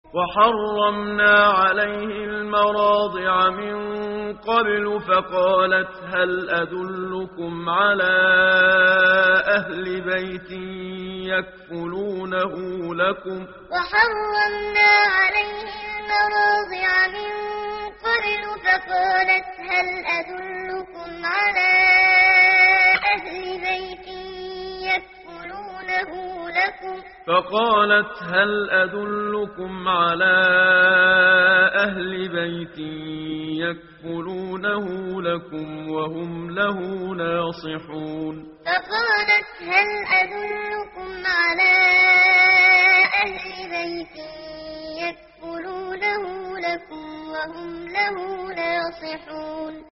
وحرمنا عليه المراضع من قبل فقالت هل أدلكم على أهل بيت يكفلونه لكم وحرمنا عليه المراضع من قبل فقالت هل أدلكم على أهل بيت يكفلونه لكم فقالت هل أدلكم على أهل بيت يكفلونه لكم وهم له ناصحون فقالت هل أدلكم على أهل بيت يكفلونه لكم وهم له ناصحون